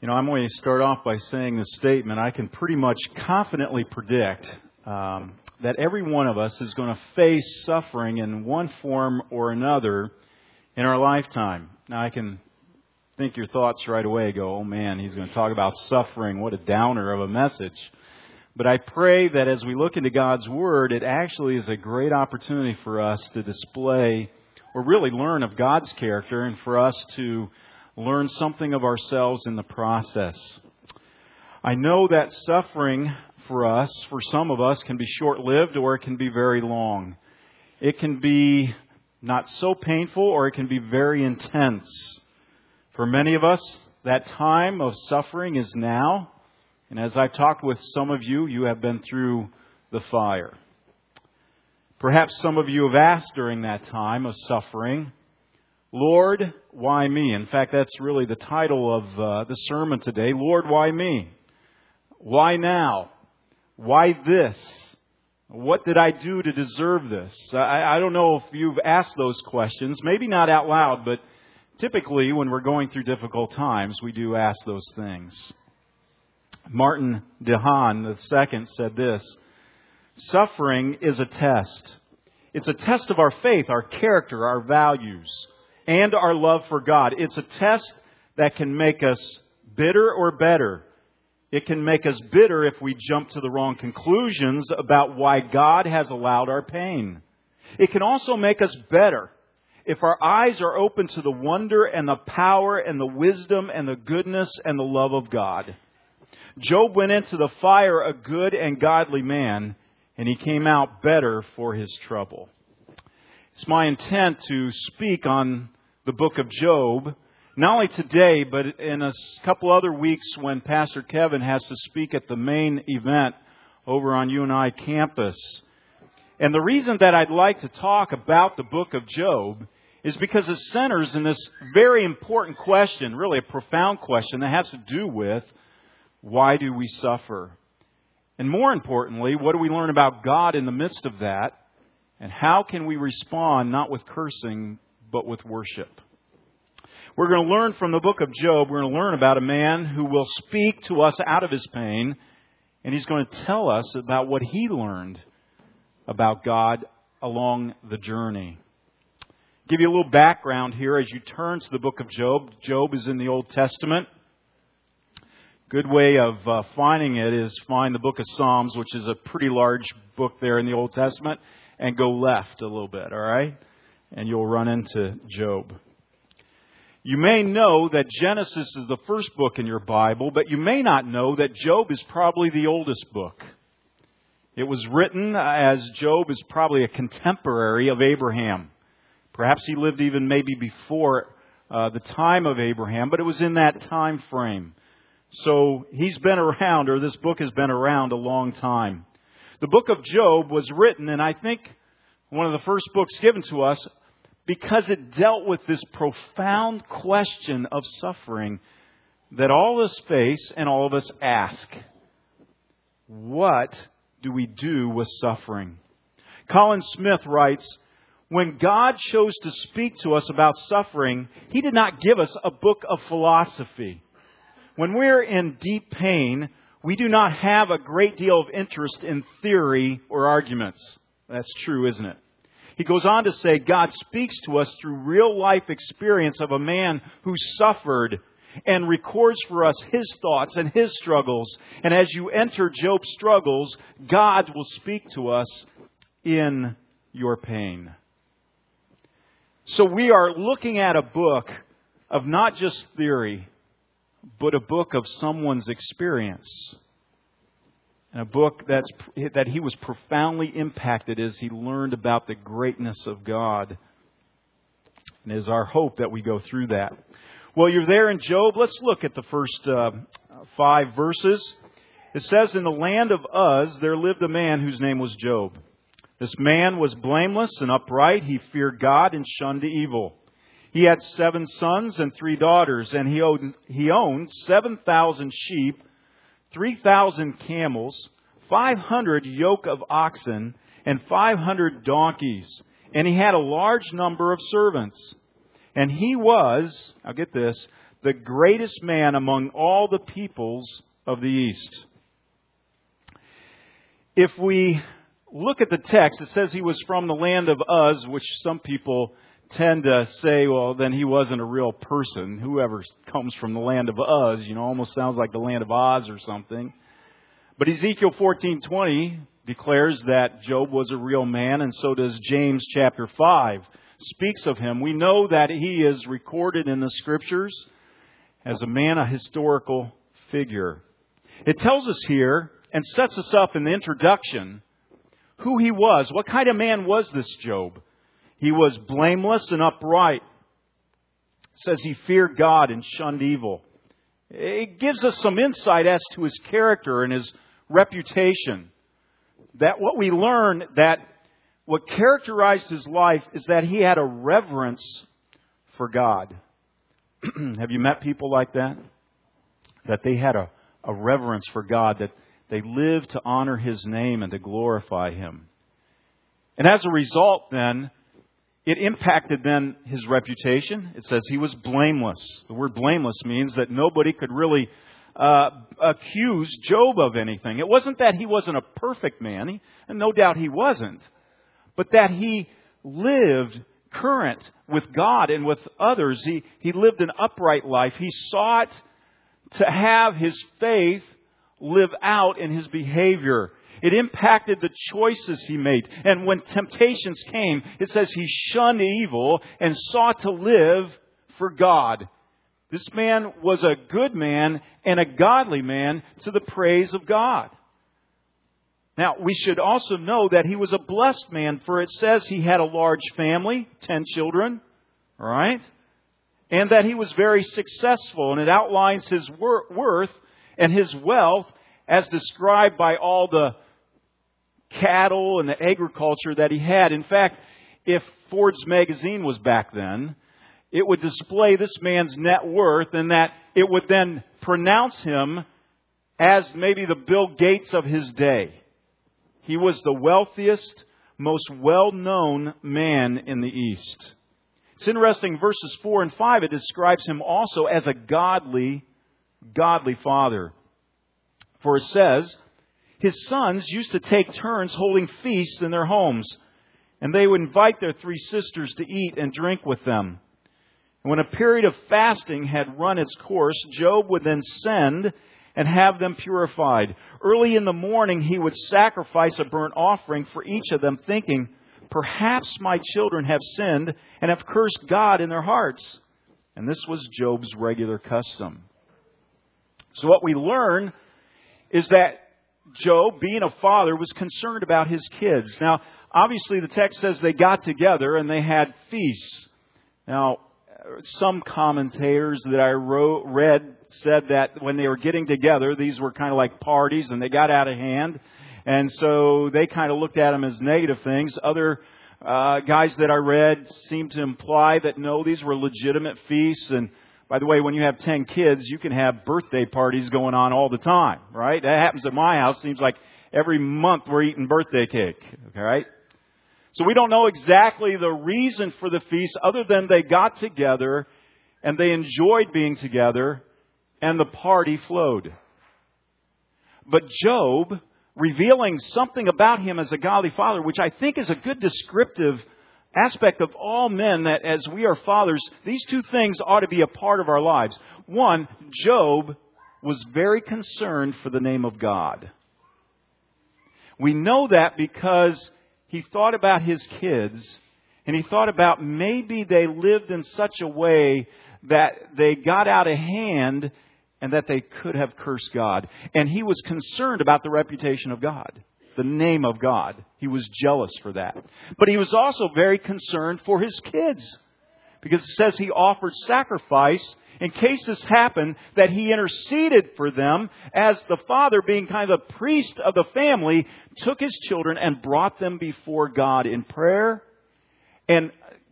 I'm going to start off by saying this statement. I can pretty much confidently predict that every one of us is going to face suffering in one form or another in our lifetime. Now, I can think your thoughts right away, go, oh man, he's going to talk about suffering. What a downer of a message. But I pray that as we look into God's Word, it actually is a great opportunity for us to display or really learn of God's character and for us to learn something of ourselves in the process. I know that suffering for us, for some of us, can be short-lived or it can be very long. It can be not so painful or it can be very intense. For many of us, that time of suffering is now. And as I've talked with some of you, you have been through the fire. Perhaps some of you have asked during that time of suffering, Lord, why me? In fact, that's really the title of the sermon today. Lord, why me? Why now? Why this? What did I do to deserve this? I don't know if you've asked those questions. Maybe not out loud, but typically when we're going through difficult times, we do ask those things. Martin DeHaan II said this, suffering is a test. It's a test of our faith, our character, our values, and our love for God. It's a test that can make us bitter or better. It can make us bitter if we jump to the wrong conclusions about why God has allowed our pain. It can also make us better if our eyes are open to the wonder and the power and the wisdom and the goodness and the love of God. Job went into the fire a good and godly man, and he came out better for his trouble. It's my intent to speak on the book of Job, not only today, but in a couple other weeks when Pastor Kevin has to speak at the main event over on UNI campus. And the reason that I'd like to talk about the book of Job is because it centers in this very important question, really a profound question that has to do with why do we suffer? And more importantly, what do we learn about God in the midst of that? And how can we respond not with cursing, but with worship? We're going to learn from the book of Job. We're going to learn about a man who will speak to us out of his pain. And he's going to tell us about what he learned about God along the journey. Give you a little background here as you turn to the book of Job. Job is in the Old Testament. Good way of finding it is find the book of Psalms, which is a pretty large book there in the Old Testament, and go left a little bit, all right? And you'll run into Job. You may know that Genesis is the first book in your Bible, but you may not know that Job is probably the oldest book. It was written as Job is probably a contemporary of Abraham. Perhaps he lived even maybe before the time of Abraham, but it was in that time frame. So he's been around, or this book has been around a long time. The book of Job was written, and I think one of the first books given to us, because it dealt with this profound question of suffering that all of us face and all of us ask. What do we do with suffering? Colin Smith writes, when God chose to speak to us about suffering, He did not give us a book of philosophy. When we're in deep pain, we do not have a great deal of interest in theory or arguments. That's true, isn't it? He goes on to say, God speaks to us through real life experience of a man who suffered and records for us his thoughts and his struggles. And as you enter Job's struggles, God will speak to us in your pain. So we are looking at a book of not just theory, but a book of someone's experience. And a book that he was profoundly impacted as he learned about the greatness of God. And it is our hope that we go through that. Well, you're there in Job. Let's look at the first 5 verses. It says, in the land of Uz, there lived a man whose name was Job. This man was blameless and upright. He feared God and shunned evil. He had 7 sons and 3 daughters, and he owned 7,000 sheep, 3,000 camels, 500 yoke of oxen, and 500 donkeys. And he had a large number of servants. And he was, now get this, the greatest man among all the peoples of the East. If we look at the text, it says he was from the land of Uz, which some people tend to say, well, then he wasn't a real person. Whoever comes from the land of Uz, almost sounds like the land of Oz or something. But Ezekiel 14:20 declares that Job was a real man, and so does James chapter 5. Speaks of him. We know that he is recorded in the Scriptures as a man, a historical figure. It tells us here and sets us up in the introduction who he was. What kind of man was this Job? He was blameless and upright. It says he feared God and shunned evil. It gives us some insight as to his character and his reputation. That what we learn, that what characterized his life is that he had a reverence for God. Have you met people like that? That they had a reverence for God, that they lived to honor His name and to glorify Him. And as a result, then, it impacted then his reputation. It says he was blameless. The word blameless means that nobody could really accuse Job of anything. It wasn't that he wasn't a perfect man, and no doubt he wasn't, but that he lived current with God and with others. He lived an upright life. He sought to have his faith live out in his behavior. It impacted the choices he made. And when temptations came, it says he shunned evil and sought to live for God. This man was a good man and a godly man to the praise of God. Now, we should also know that he was a blessed man, for it says he had a large family, 10 children, all right? And that he was very successful, and it outlines his worth and his wealth as described by all the cattle and the agriculture that he had. In fact, if Ford's magazine was back then, it would display this man's net worth, and that it would then pronounce him as maybe the Bill Gates of his day. He was the wealthiest, most well-known man in the East. It's interesting, verses 4 and 5, it describes him also as a godly father. For it says, his sons used to take turns holding feasts in their homes, and they would invite their 3 sisters to eat and drink with them. And when a period of fasting had run its course, Job would then send and have them purified. Early in the morning, he would sacrifice a burnt offering for each of them, thinking, perhaps my children have sinned and have cursed God in their hearts. And this was Job's regular custom. So what we learn is that Job, being a father, was concerned about his kids. Now, obviously the text says they got together and they had feasts. Now, some commentators that I read said that when they were getting together, these were kind of like parties and they got out of hand. And so they kind of looked at them as negative things. Other guys that I read seemed to imply that no, these were legitimate feasts. And by the way, when you have 10 kids, you can have birthday parties going on all the time, right? That happens at my house. Seems like every month we're eating birthday cake, okay, right? So we don't know exactly the reason for the feast other than they got together and they enjoyed being together and the party flowed. But Job, revealing something about him as a godly father, which I think is a good descriptive aspect of all men, that as we are fathers, these 2 things ought to be a part of our lives. One, Job was very concerned for the name of God. We know that because he thought about his kids, and he thought about maybe they lived in such a way that they got out of hand and that they could have cursed God. And he was concerned about the reputation of God, the name of God. He was jealous for that. But he was also very concerned for his kids, because it says he offered sacrifice in case this happened, that he interceded for them as the father, being kind of the priest of the family, took his children and brought them before God in prayer, and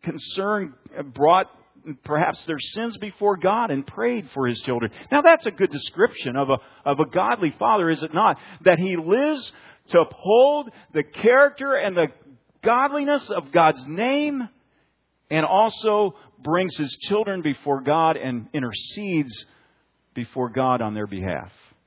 brought perhaps their sins before God and prayed for his children. Now that's a good description of a godly father, is it not? That he lives to uphold the character and the godliness of God's name, and also brings his children before God and intercedes before God on their behalf.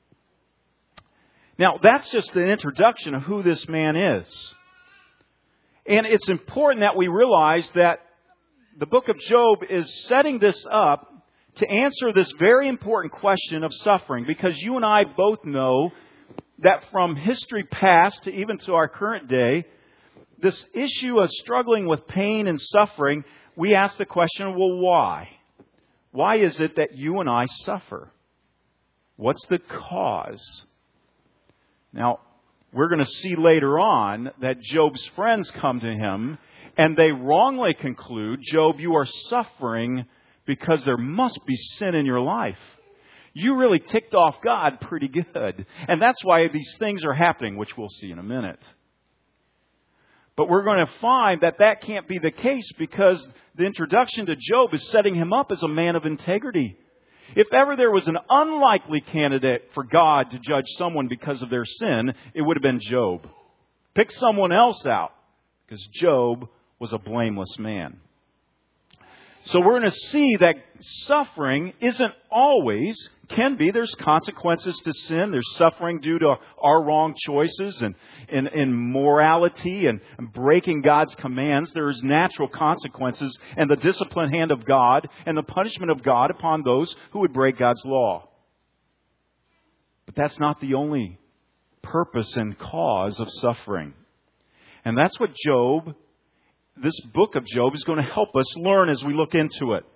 Now, that's just an introduction of who this man is. And it's important that we realize that the book of Job is setting this up to answer this very important question of suffering. Because you and I both know that from history past to even to our current day, this issue of struggling with pain and suffering, we ask the question, well, why? Why is it that you and I suffer? What's the cause? Now, we're going to see later on that Job's friends come to him and they wrongly conclude, Job, you are suffering because there must be sin in your life. You really ticked off God pretty good. And that's why these things are happening, which we'll see in a minute. But we're going to find that that can't be the case because the introduction to Job is setting him up as a man of integrity. If ever there was an unlikely candidate for God to judge someone because of their sin, it would have been Job. Pick someone else out, because Job was a blameless man. So we're going to see that suffering isn't always, can be. There's consequences to sin. There's suffering due to our wrong choices and morality and breaking God's commands. There's natural consequences and the disciplined hand of God and the punishment of God upon those who would break God's law. But that's not the only purpose and cause of suffering. And that's what this book of Job is going to help us learn as we look into it.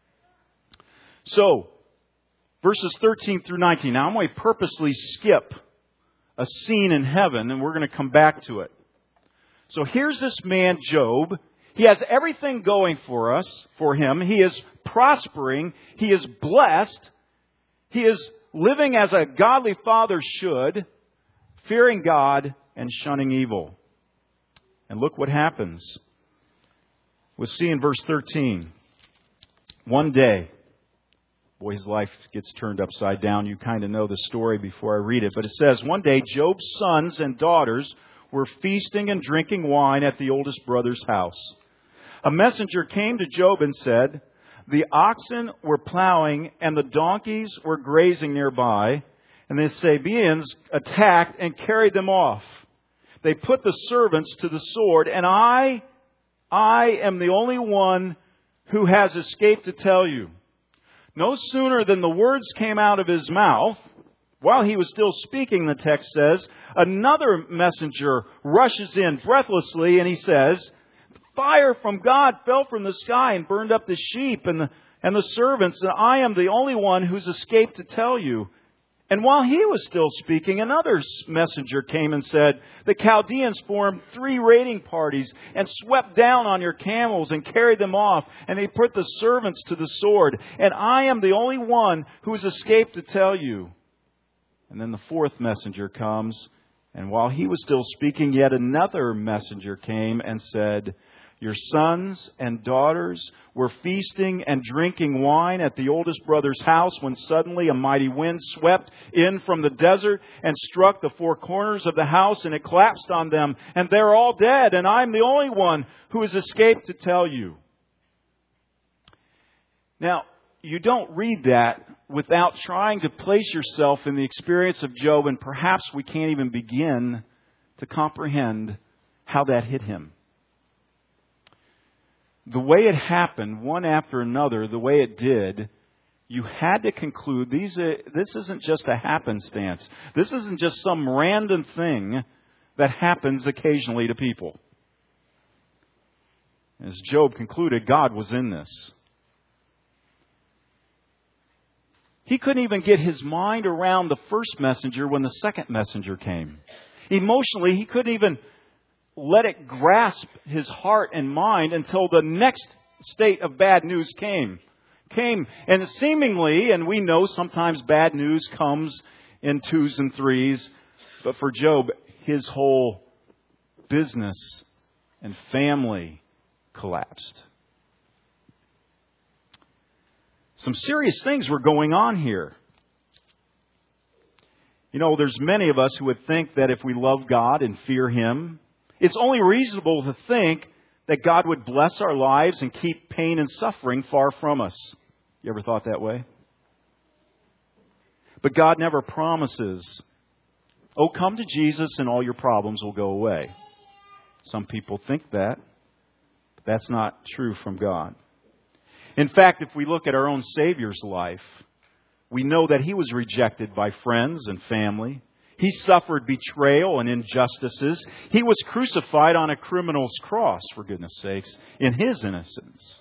So, verses 13 through 19. Now, I'm going to purposely skip a scene in heaven, and we're going to come back to it. So, here's this man, Job. He has everything going for him. He is prospering. He is blessed. He is living as a godly father should, fearing God and shunning evil. And look what happens. We'll see in verse 13. One day, boy, his life gets turned upside down. You kind of know the story before I read it. But it says, one day Job's sons and daughters were feasting and drinking wine at the oldest brother's house. A messenger came to Job and said, the oxen were plowing and the donkeys were grazing nearby, and the Sabaeans attacked and carried them off. They put the servants to the sword, and I am the only one who has escaped to tell you. No sooner than the words came out of his mouth, while he was still speaking, the text says, another messenger rushes in breathlessly and he says, fire from God fell from the sky and burned up the sheep and the servants, and I am the only one who's escaped to tell you. And while he was still speaking, another messenger came and said, the Chaldeans formed 3 raiding parties and swept down on your camels and carried them off. And they put the servants to the sword. And I am the only one who has escaped to tell you. And then the 4th messenger comes. And while he was still speaking, yet another messenger came and said, your sons and daughters were feasting and drinking wine at the oldest brother's house when suddenly a mighty wind swept in from the desert and struck the 4 corners of the house, and it collapsed on them, and they're all dead, and I'm the only one who has escaped to tell you. Now, you don't read that without trying to place yourself in the experience of Job, and perhaps we can't even begin to comprehend how that hit him. The way it happened, one after another, the way it did, you had to conclude this isn't just a happenstance. This isn't just some random thing that happens occasionally to people. As Job concluded, God was in this. He couldn't even get his mind around the first messenger when the second messenger came. Emotionally, he couldn't even let it grasp his heart and mind until the next state of bad news came. And seemingly, and we know sometimes bad news comes in 2s and 3s, but for Job, his whole business and family collapsed. Some serious things were going on here. You know, there's many of us who would think that if we love God and fear Him, it's only reasonable to think that God would bless our lives and keep pain and suffering far from us. You ever thought that way? But God never promises, oh, come to Jesus and all your problems will go away. Some people think that, but that's not true from God. In fact, if we look at our own Savior's life, we know that He was rejected by friends and family. He suffered betrayal and injustices. He was crucified on a criminal's cross, for goodness sakes, in His innocence.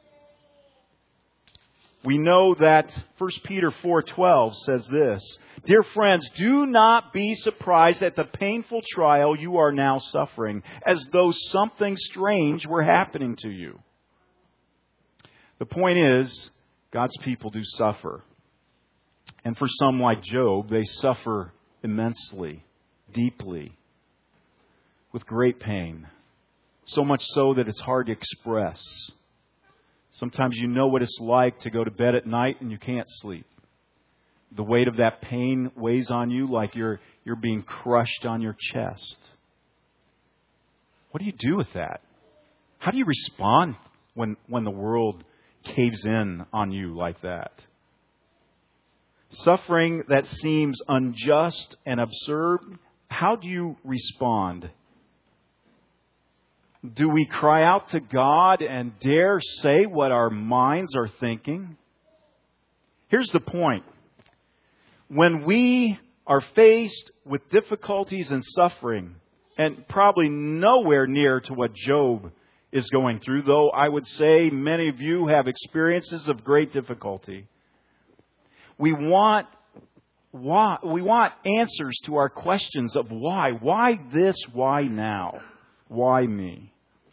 We know that 1 Peter 4:12 says this, "Dear friends, do not be surprised at the painful trial you are now suffering, as though something strange were happening to you." The point is, God's people do suffer. And for some like Job, they suffer immensely, deeply, with great pain. So much so that it's hard to express. Sometimes you know what it's like to go to bed at night and you can't sleep. The weight of that pain weighs on you like you're being crushed on your chest. What do you do with that? How do you respond when the world caves in on you like that? Suffering that seems unjust and absurd, how do you respond? Do we cry out to God and dare say what our minds are thinking? Here's the point. When we are faced with difficulties and suffering, and probably nowhere near to what Job is going through, though I would say many of you have experiences of great difficulty. We want answers to our questions of why. Why this? Why now? Why me?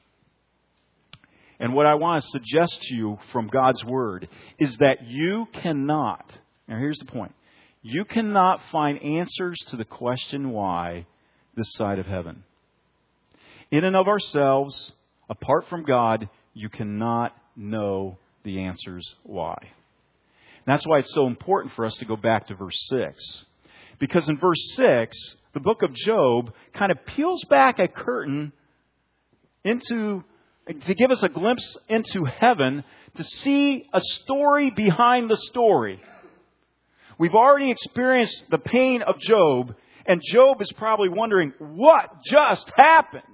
And what I want to suggest to you from God's Word is that you cannot, now here's the point, you cannot find answers to the question why this side of heaven. In and of ourselves, apart from God, you cannot know the answers why. And that's why it's so important for us to go back to verse 6. Because in verse 6, the book of Job kind of peels back a curtain to give us a glimpse into heaven, to see a story behind the story. We've already experienced the pain of Job, and Job is probably wondering, what just happened?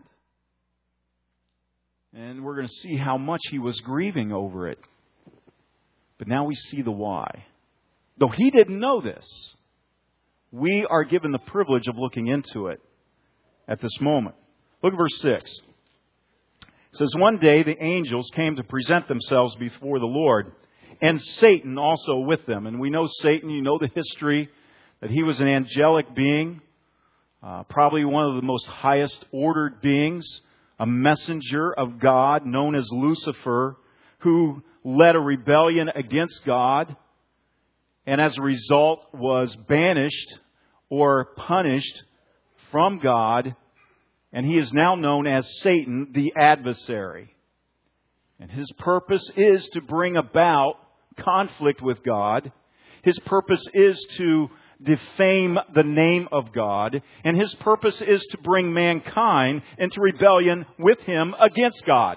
And we're going to see how much he was grieving over it. But now we see the why. Though he didn't know this, we are given the privilege of looking into it at this moment. Look at verse 6. It says, "One day the angels came to present themselves before the Lord, and Satan also with them." And we know Satan, you know the history, that he was an angelic being, probably one of the most highest ordered beings, a messenger of God known as Lucifer, who led a rebellion against God, and as a result was banished or punished from God, and he is now known as Satan, the adversary. And his purpose is to bring about conflict with God. His purpose is to defame the name of God, and his purpose is to bring mankind into rebellion with him against God.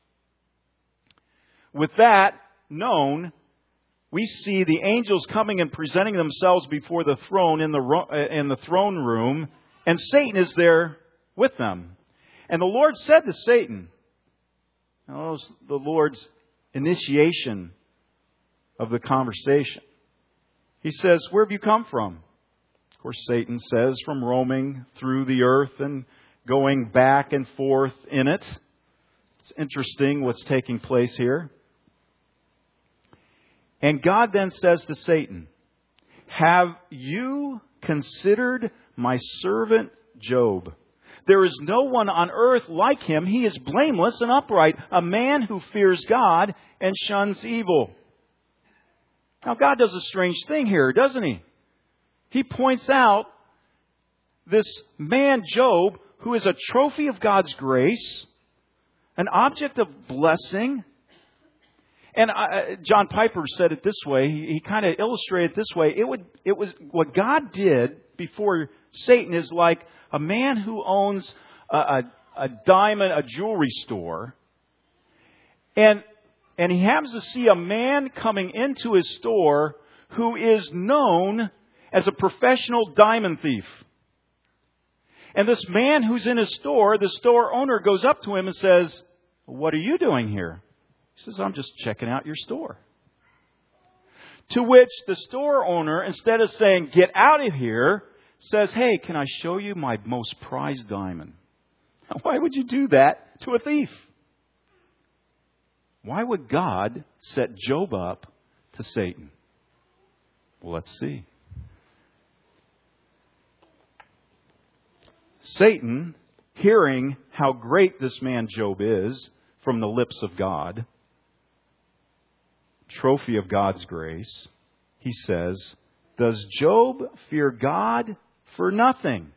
With that known, we see the angels coming and presenting themselves before the throne in the throne room, and Satan is there with them. And the Lord said to Satan, that was the Lord's initiation of the conversation. He says, "Where have you come from?" Of course, Satan says, "From roaming through the earth and going back and forth in it." It's interesting what's taking place here. And God then says to Satan, "Have you considered my servant Job? There is no one on earth like him. He is blameless and upright, a man who fears God and shuns evil." Now, God does a strange thing here, doesn't He? He points out this man, Job, who is a trophy of God's grace, an object of blessing. And John Piper said it this way. He kind of illustrated it this way. It was what God did before Satan is like a man who owns a diamond, a jewelry store, And he happens to see a man coming into his store who is known as a professional diamond thief. And this man who's in his store, the store owner goes up to him and says, "What are you doing here?" He says, "I'm just checking out your store." To which the store owner, instead of saying, "Get out of here," says, "Hey, can I show you my most prized diamond?" Now, why would you do that to a thief? Why would God set Job up to Satan? Well, let's see. Satan, hearing how great this man Job is from the lips of God, trophy of God's grace, he says, "Does Job fear God for nothing?"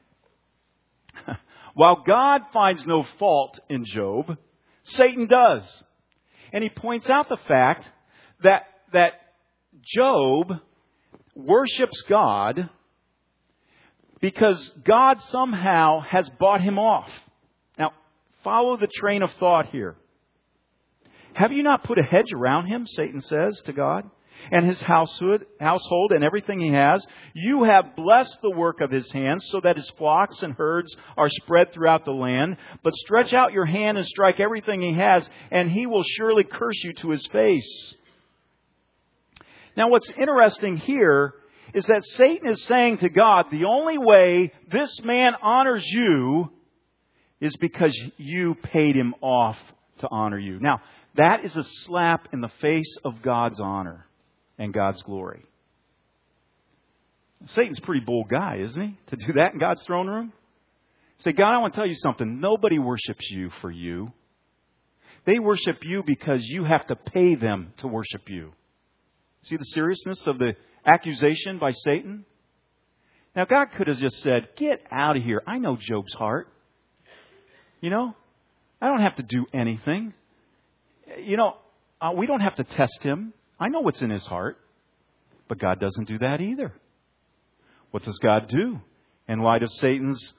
While God finds no fault in Job, Satan does. And he points out the fact that Job worships God because God somehow has bought him off. Now, follow the train of thought here. "Have you not put a hedge around him," Satan says to God, "and his household and everything he has? You have blessed the work of his hands so that his flocks and herds are spread throughout the land. But stretch out your hand and strike everything he has, and he will surely curse you to his face." Now, what's interesting here is that Satan is saying to God, the only way this man honors you is because you paid him off to honor you. Now, that is a slap in the face of God's honor and God's glory. Satan's a pretty bold guy, isn't he? To do that in God's throne room? Say, "God, I want to tell you something. Nobody worships you for you. They worship you because you have to pay them to worship you." See the seriousness of the accusation by Satan? Now, God could have just said, "Get out of here. I know Job's heart. You know, I don't have to do anything. You know, we don't have to test him. I know what's in his heart." But God doesn't do that either. What does God do in light of Satan's,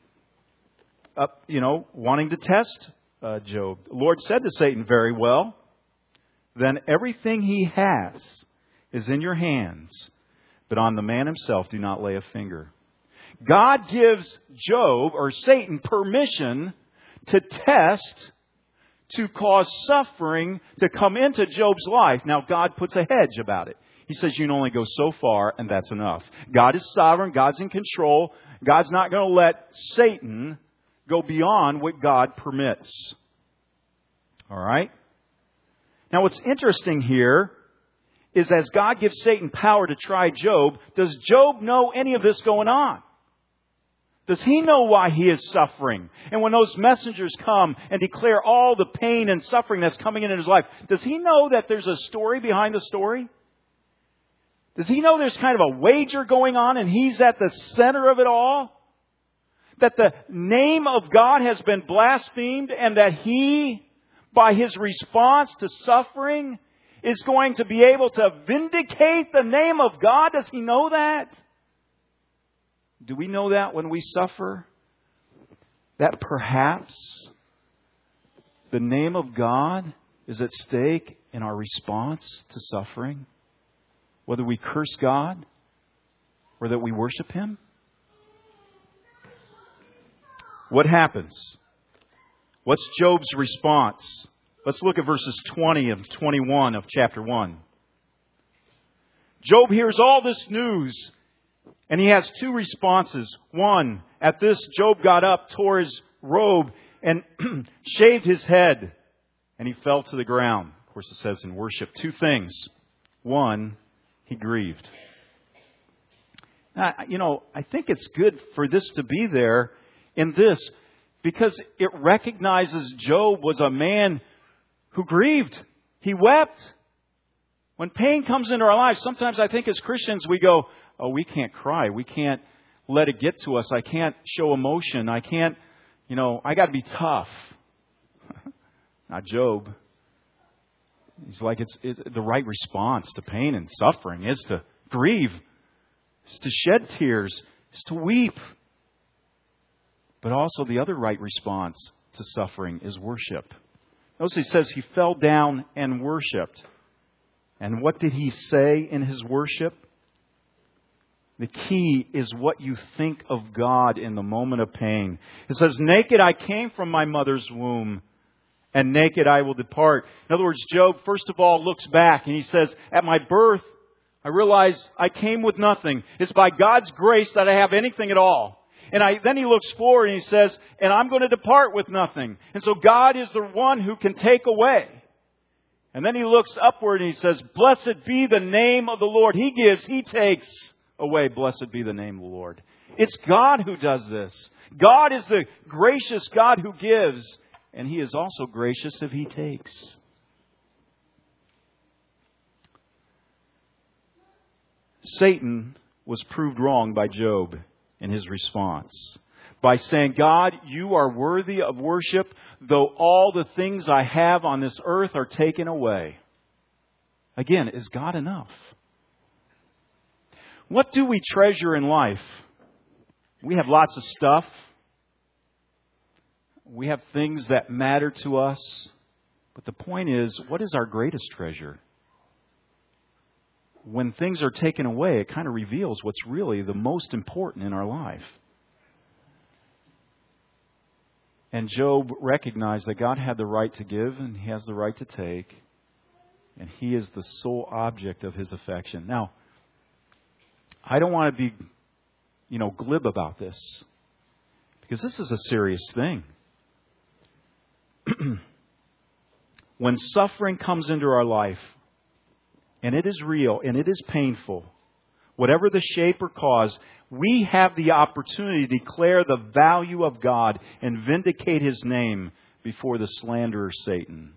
wanting to test Job? The Lord said to Satan, "Very well, then everything he has is in your hands, but on the man himself do not lay a finger." God gives Job, or Satan, permission to test, to cause suffering to come into Job's life. Now, God puts a hedge about it. He says you can only go so far, and that's enough. God is sovereign. God's in control. God's not going to let Satan go beyond what God permits. All right? Now, what's interesting here is as God gives Satan power to try Job, does Job know any of this going on? Does he know why he is suffering? And when those messengers come and declare all the pain and suffering that's coming in his life, does he know that there's a story behind the story? Does he know there's kind of a wager going on and he's at the center of it all? That the name of God has been blasphemed and that he, by his response to suffering, is going to be able to vindicate the name of God? Does he know that? Do we know that when we suffer? That perhaps the name of God is at stake in our response to suffering? Whether we curse God or that we worship Him? What happens? What's Job's response? Let's look at verses 20 and 21 of chapter 1. Job hears all this news, and he has two responses. One, at this, Job got up, tore his robe, and shaved his head, and he fell to the ground. Of course, it says in worship. Two things. One, he grieved. Now, I think it's good for this to be there in this, because it recognizes Job was a man who grieved. He wept. When pain comes into our lives, sometimes I think as Christians we go, oh, we can't cry. We can't let it get to us. I can't show emotion. I can't, I got to be tough. Not Job. He's like, it's the right response to pain and suffering is to grieve, is to shed tears, is to weep. But also the other right response to suffering is worship. Notice he says he fell down and worshipped. And what did he say in his worship? The key is what you think of God in the moment of pain. It says, naked I came from my mother's womb, and naked I will depart. In other words, Job, first of all, looks back and he says, at my birth, I realized I came with nothing. It's by God's grace that I have anything at all. And then he looks forward and he says, and I'm going to depart with nothing. And so God is the one who can take away. And then he looks upward and he says, blessed be the name of the Lord. He gives, He takes away. Blessed be the name of the Lord. It's God who does this. God is the gracious God who gives. And He is also gracious if He takes. Satan was proved wrong by Job in his response by saying, God, you are worthy of worship, though all the things I have on this earth are taken away. Again, is God enough? What do we treasure in life? We have lots of stuff. We have things that matter to us. But the point is, what is our greatest treasure? When things are taken away, it kind of reveals what's really the most important in our life. And Job recognized that God had the right to give and He has the right to take. And He is the sole object of His affection. Now, I don't want to be, glib about this. Because this is a serious thing. When suffering comes into our life, and it is real, and it is painful, whatever the shape or cause, we have the opportunity to declare the value of God and vindicate His name before the slanderer Satan.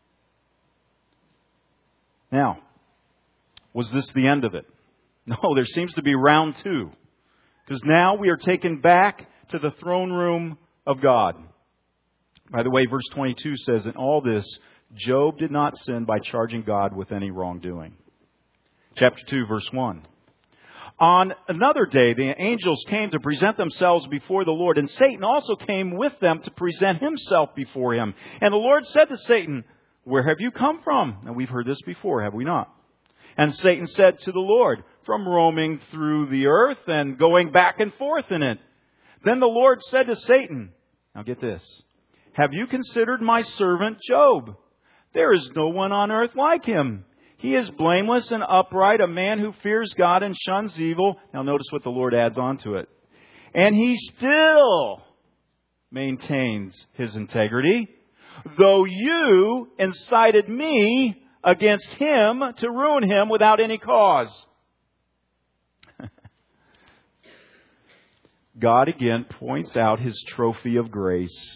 Now, was this the end of it? No, there seems to be round two. Because now we are taken back to the throne room of God. By the way, verse 22 says, in all this, Job did not sin by charging God with any wrongdoing. Chapter 2, verse 1. On another day, the angels came to present themselves before the Lord, and Satan also came with them to present himself before Him. And the Lord said to Satan, where have you come from? Now, we've heard this before, have we not? And Satan said to the Lord, from roaming through the earth and going back and forth in it. Then the Lord said to Satan, now get this, have you considered my servant Job? There is no one on earth like him. He is blameless and upright, a man who fears God and shuns evil. Now notice what the Lord adds on to it. And he still maintains his integrity, though you incited me against him to ruin him without any cause. God again points out His trophy of grace.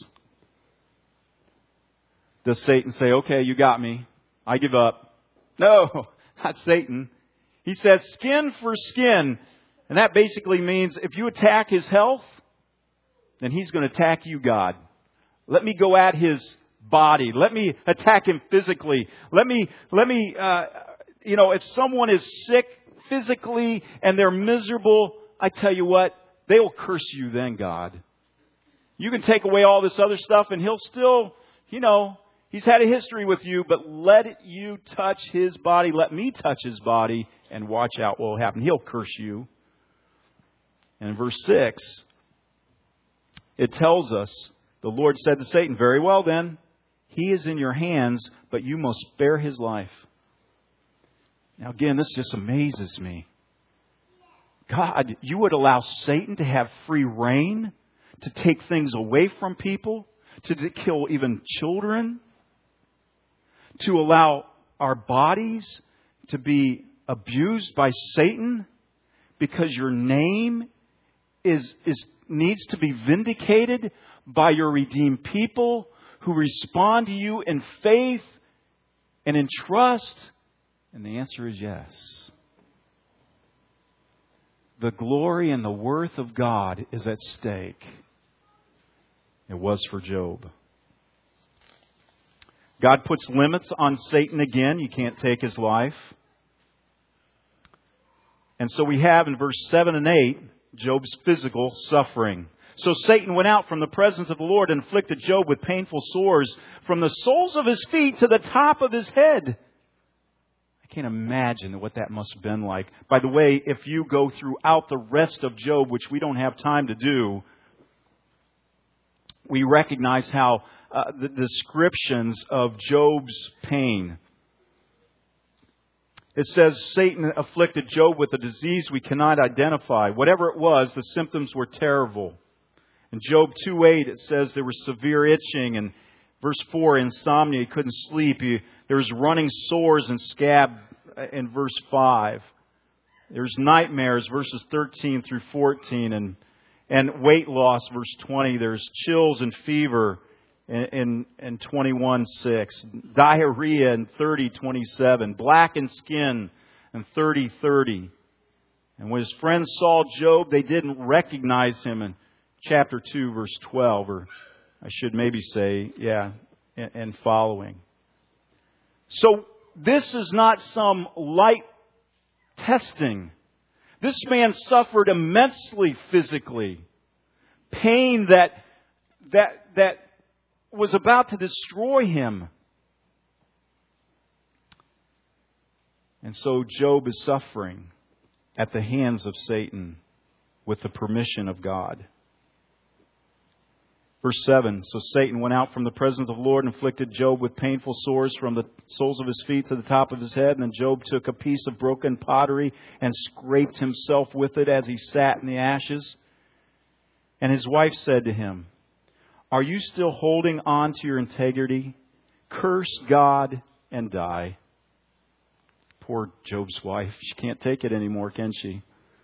Does Satan say, okay, you got me. I give up? No, not Satan. He says skin for skin. And that basically means if you attack his health, then he's going to attack you, God. Let me go at his body. Let me attack him physically. Let me, if someone is sick physically and they're miserable, I tell you what, they will curse you then, God. You can take away all this other stuff and he'll still, he's had a history with you, but let you touch his body. Let me touch his body and watch out what will happen. He'll curse you. And in verse 6, it tells us, the Lord said to Satan, very well then, he is in your hands, but you must spare his life. Now again, this just amazes me. God, you would allow Satan to have free reign, to take things away from people, to kill even children, to allow our bodies to be abused by Satan because your name needs to be vindicated by your redeemed people who respond to you in faith and in trust? And the answer is yes. The glory and the worth of God is at stake. It was for Job. God puts limits on Satan again. You can't take his life. And so we have in verse 7 and 8, Job's physical suffering. So Satan went out from the presence of the Lord and afflicted Job with painful sores from the soles of his feet to the top of his head. I can't imagine what that must have been like. By the way, if you go throughout the rest of Job, which we don't have time to do, we recognize how the descriptions of Job's pain. It says Satan afflicted Job with a disease we cannot identify. Whatever it was, the symptoms were terrible. In Job 2:8, it says there was severe itching. And verse 4, insomnia, he couldn't sleep. There was running sores and scab in verse 5. There's nightmares, verses 13 through 14. And weight loss, verse 20. There's chills and fever in 21:6. Diarrhea in 30:27. Blackened skin in 30:30. And when his friends saw Job, they didn't recognize him in chapter 2, verse 12. Or I should maybe say, and following. So this is not some light testing. This man suffered immensely physically. Pain that was about to destroy him. And so Job is suffering at the hands of Satan with the permission of God. Verse 7, so Satan went out from the presence of the Lord and afflicted Job with painful sores from the soles of his feet to the top of his head. And then Job took a piece of broken pottery and scraped himself with it as he sat in the ashes. And his wife said to him, are you still holding on to your integrity? Curse God and die. Poor Job's wife. She can't take it anymore, can she?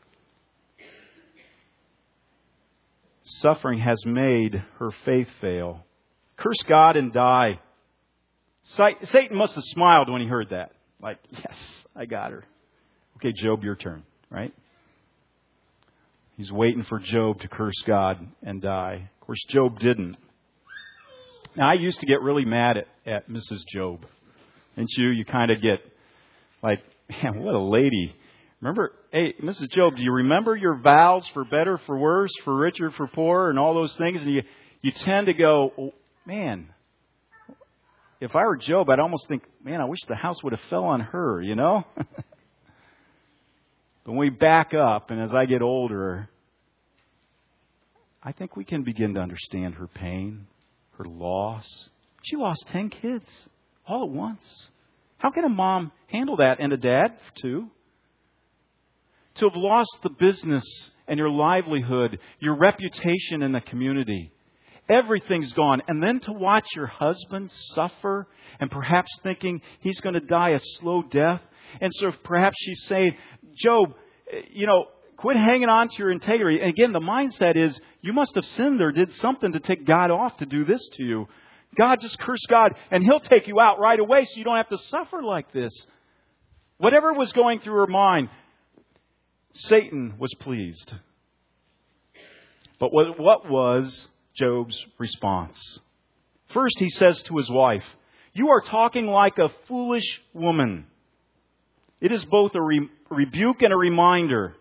Suffering has made her faith fail. Curse God and die. Satan must have smiled when he heard that. Like, yes, I got her. Okay, Job, your turn, right? He's waiting for Job to curse God and die. Of course, Job didn't. Now, I used to get really mad at Mrs. Job. Didn't you? You kind of get like, man, what a lady. Remember, hey, Mrs. Job, do you remember your vows for better, for worse, for richer, for poorer, and all those things? And you tend to go, oh, man, if I were Job, I'd almost think, man, I wish the house would have fell on her, you know? But when we back up, and as I get older, I think we can begin to understand her pain, her loss. She lost 10 kids all at once. How can a mom handle that? And a dad, too? To have lost the business and your livelihood, your reputation in the community. Everything's gone. And then to watch your husband suffer and perhaps thinking he's going to die a slow death. And so perhaps she's saying, Job, quit hanging on to your integrity. And again, the mindset is you must have sinned or did something to take God off to do this to you. God, just curse God and He'll take you out right away so you don't have to suffer like this. Whatever was going through her mind, Satan was pleased. But what was Job's response? First, he says to his wife, you are talking like a foolish woman. It is both a rebuke and a reminder.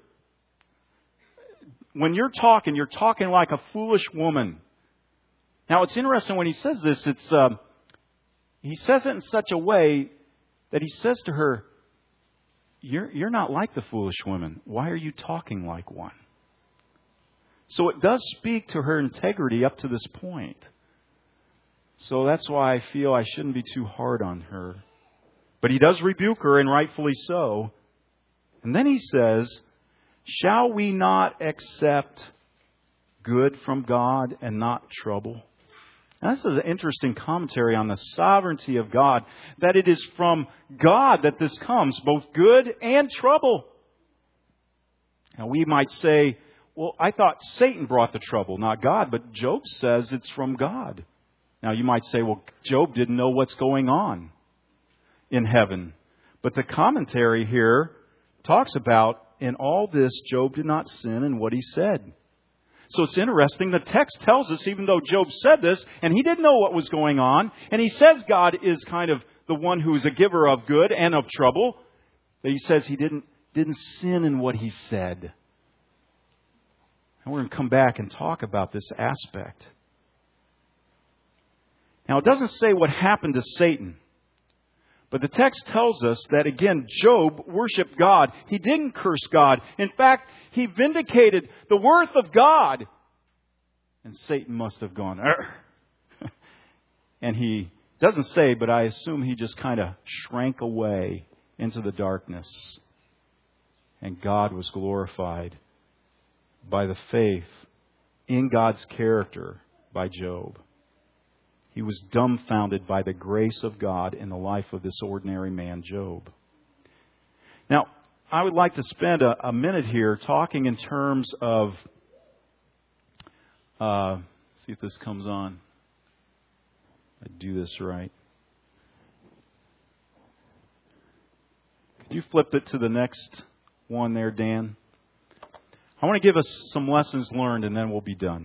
When you're talking like a foolish woman. Now, it's interesting when he says this, he says it in such a way that he says to her, You're not like the foolish women. Why are you talking like one? So it does speak to her integrity up to this point. So that's why I feel I shouldn't be too hard on her. But he does rebuke her, and rightfully so. And then he says, shall we not accept good from God and not trouble? Now, this is an interesting commentary on the sovereignty of God, that it is from God that this comes, both good and trouble. Now, we might say, well, I thought Satan brought the trouble, not God, but Job says it's from God. Now, you might say, well, Job didn't know what's going on in heaven. But the commentary here talks about, in all this, Job did not sin in what he said. So it's interesting. The text tells us, even though Job said this, and he didn't know what was going on, and he says God is kind of the one who is a giver of good and of trouble, that he says he didn't sin in what he said. And we're going to come back and talk about this aspect. Now, it doesn't say what happened to Satan. But the text tells us that, again, Job worshiped God. He didn't curse God. In fact, he vindicated the worth of God. And Satan must have gone, "Arr." And he doesn't say, but I assume he just kind of shrank away into the darkness. And God was glorified by the faith in God's character by Job. He was dumbfounded by the grace of God in the life of this ordinary man, Job. Now, I would like to spend a minute here talking in terms of, see if this comes on. I do this right. Could you flip it to the next one there, Dan? I want to give us some lessons learned and then we'll be done.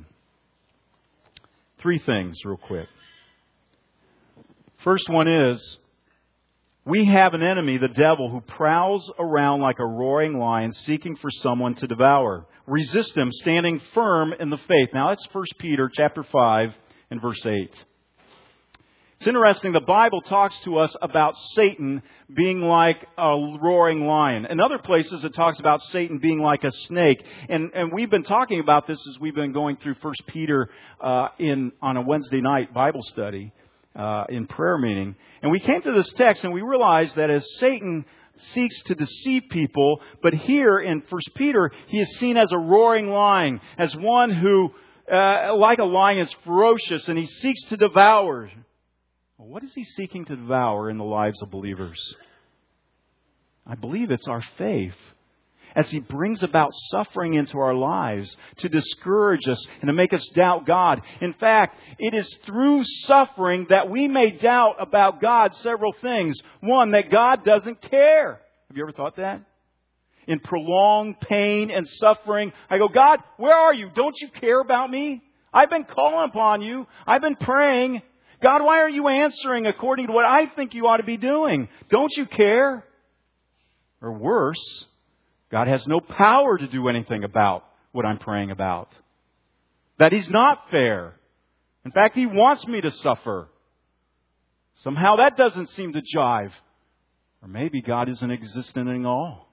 3 things real quick. First one is, we have an enemy, the devil, who prowls around like a roaring lion seeking for someone to devour. Resist him, standing firm in the faith. Now that's 1 Peter chapter 5 and verse 8. It's interesting, the Bible talks to us about Satan being like a roaring lion. In other places it talks about Satan being like a snake. And we've been talking about this as we've been going through 1 Peter on a Wednesday night Bible study in prayer meeting. And we came to this text and we realized that as Satan seeks to deceive people, but here in 1 Peter, he is seen as a roaring lion, as one who, like a lion, is ferocious and he seeks to devour. Well, what is he seeking to devour in the lives of believers? I believe it's our faith. As he brings about suffering into our lives to discourage us and to make us doubt God. In fact, it is through suffering that we may doubt about God several things. One, that God doesn't care. Have you ever thought that? In prolonged pain and suffering, I go, God, where are you? Don't you care about me? I've been calling upon you. I've been praying. God, why aren't you answering according to what I think you ought to be doing? Don't you care? Or worse, God has no power to do anything about what I'm praying about. That He's not fair. In fact, He wants me to suffer. Somehow that doesn't seem to jive. Or maybe God isn't existent at all.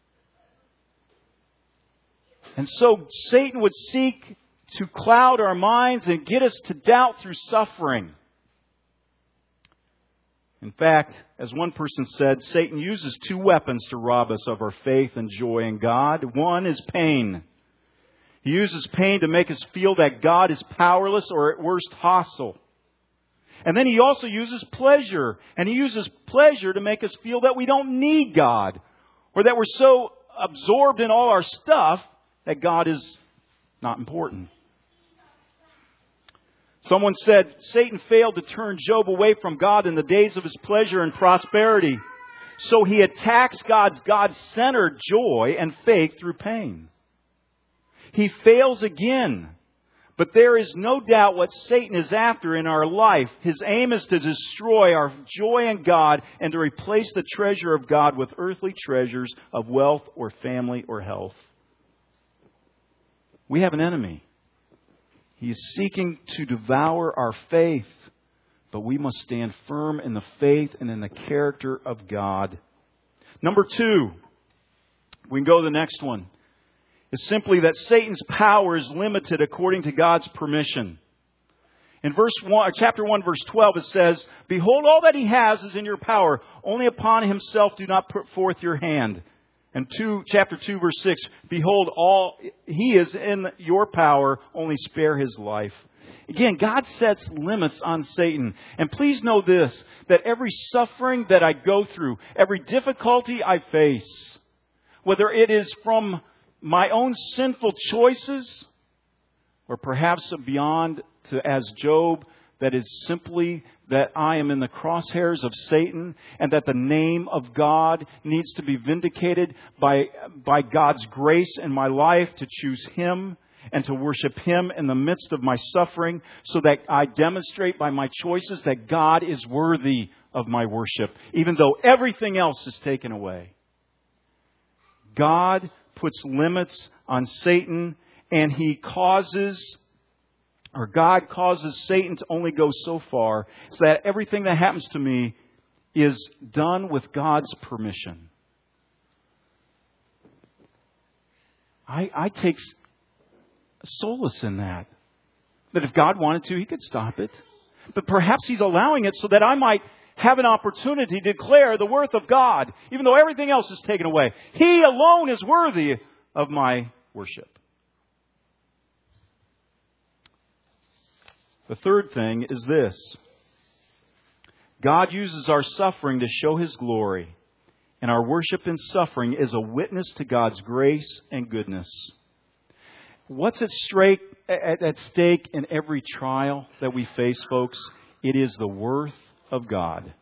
And so Satan would seek to cloud our minds and get us to doubt through suffering. In fact, as one person said, Satan uses 2 weapons to rob us of our faith and joy in God. One is pain. He uses pain to make us feel that God is powerless or at worst hostile. And then he also uses pleasure. And he uses pleasure to make us feel that we don't need God. Or that we're so absorbed in all our stuff that God is not important. Someone said Satan failed to turn Job away from God in the days of his pleasure and prosperity. So he attacks God's God-centered joy and faith through pain. He fails again. But there is no doubt what Satan is after in our life. His aim is to destroy our joy in God and to replace the treasure of God with earthly treasures of wealth or family or health. We have an enemy. He is seeking to devour our faith, but we must stand firm in the faith and in the character of God. Number 2, we can go to the next one, is simply that Satan's power is limited according to God's permission. In chapter 1, verse 12, it says, "Behold, all that he has is in your power. Only upon himself do not put forth your hand." And chapter 2, verse 6, "Behold, all he is in your power, only spare his life." Again, God sets limits on Satan. And please know this, that every suffering that I go through, every difficulty I face, whether it is from my own sinful choices, or perhaps beyond to as Job, that is simply that I am in the crosshairs of Satan and that the name of God needs to be vindicated by God's grace in my life to choose Him and to worship Him in the midst of my suffering so that I demonstrate by my choices that God is worthy of my worship, even though everything else is taken away. God puts limits on Satan, And God causes Satan to only go so far, so that everything that happens to me is done with God's permission. I take solace in that. That if God wanted to, He could stop it. But perhaps He's allowing it so that I might have an opportunity to declare the worth of God, even though everything else is taken away. He alone is worthy of my worship. The third thing is this. God uses our suffering to show His glory. And our worship in suffering is a witness to God's grace and goodness. What's at stake in every trial that we face, folks? It is the worth of God.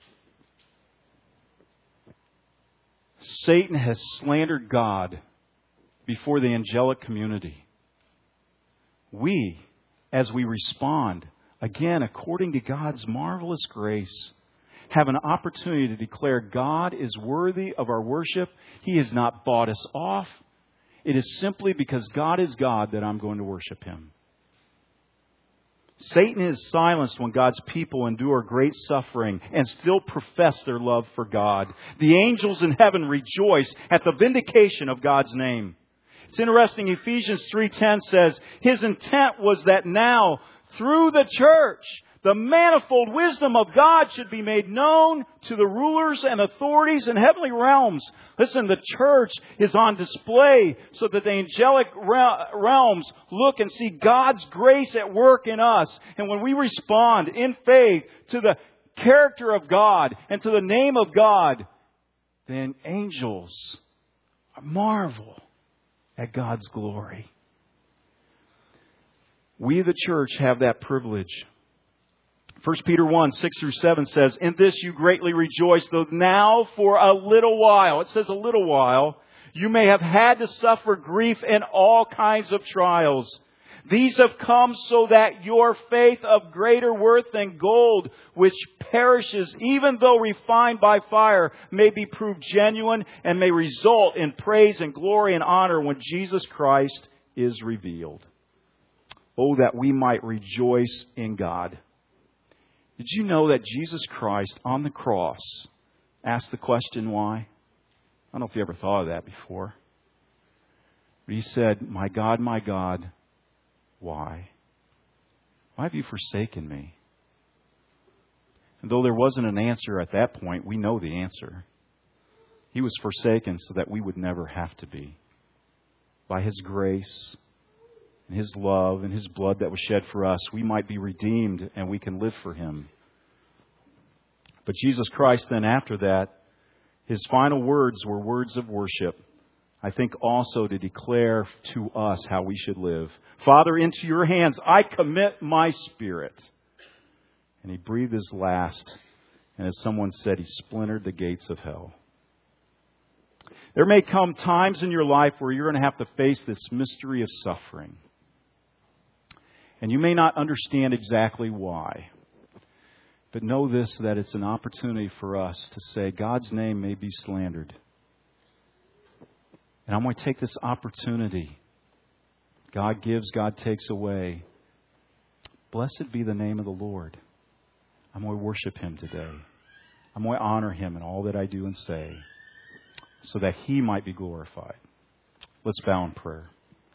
Satan has slandered God before the angelic community. We, as we respond, again, according to God's marvelous grace, have an opportunity to declare God is worthy of our worship. He has not bought us off. It is simply because God is God that I'm going to worship Him. Satan is silenced when God's people endure great suffering and still profess their love for God. The angels in heaven rejoice at the vindication of God's name. It's interesting, Ephesians 3:10 says, His intent was that now, through the church, the manifold wisdom of God should be made known to the rulers and authorities in heavenly realms. Listen, the church is on display so that the angelic realms look and see God's grace at work in us. And when we respond in faith to the character of God and to the name of God, then angels marvel at God's glory. We, the church, have that privilege. 1 Peter 1:6-7 says, In this you greatly rejoice, though now for a little while, it says a little while, you may have had to suffer grief in all kinds of trials. These have come so that your faith of greater worth than gold, which perishes even though refined by fire, may be proved genuine and may result in praise and glory and honor when Jesus Christ is revealed. Oh, that we might rejoice in God. Did you know that Jesus Christ on the cross asked the question why? I don't know if you ever thought of that before. But He said, my God, why? Why have you forsaken me? And though there wasn't an answer at that point, we know the answer. He was forsaken so that we would never have to be. By His grace and His love and His blood that was shed for us, we might be redeemed and we can live for Him. But Jesus Christ then after that, His final words were words of worship. I think also to declare to us how we should live. Father, into your hands I commit my spirit. And He breathed His last. And as someone said, He splintered the gates of hell. There may come times in your life where you're going to have to face this mystery of suffering. And you may not understand exactly why. But know this, that it's an opportunity for us to say, God's name may be slandered. And I'm going to take this opportunity. God gives, God takes away. Blessed be the name of the Lord. I'm going to worship Him today. I'm going to honor Him in all that I do and say, so that He might be glorified. Let's bow in prayer.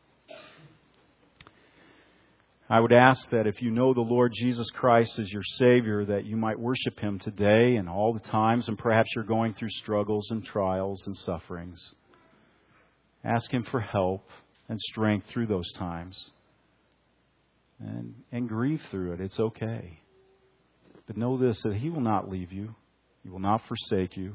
I would ask that if you know the Lord Jesus Christ as your Savior, that you might worship Him today and all the times, and perhaps you're going through struggles and trials and sufferings. Ask Him for help and strength through those times. And grieve through it. It's okay. But know this, that He will not leave you. He will not forsake you.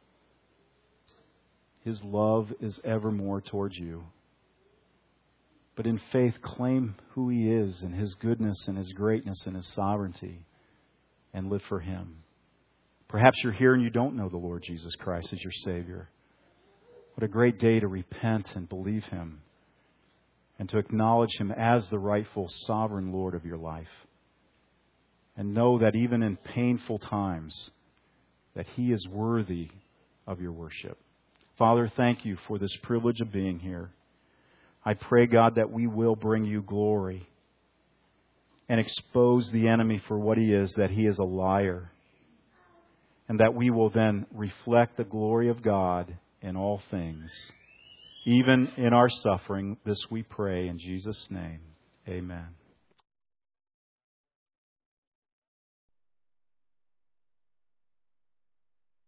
His love is evermore towards you. But in faith, claim who He is and His goodness and His greatness and His sovereignty and live for Him. Perhaps you're here and you don't know the Lord Jesus Christ as your Savior. What a great day to repent and believe Him and to acknowledge Him as the rightful sovereign Lord of your life. And know that even in painful times, that He is worthy of your worship. Father, thank You for this privilege of being here. I pray, God, that we will bring you glory and expose the enemy for what he is, that he is a liar. And that we will then reflect the glory of God in all things. Even in our suffering, this we pray in Jesus' name. Amen.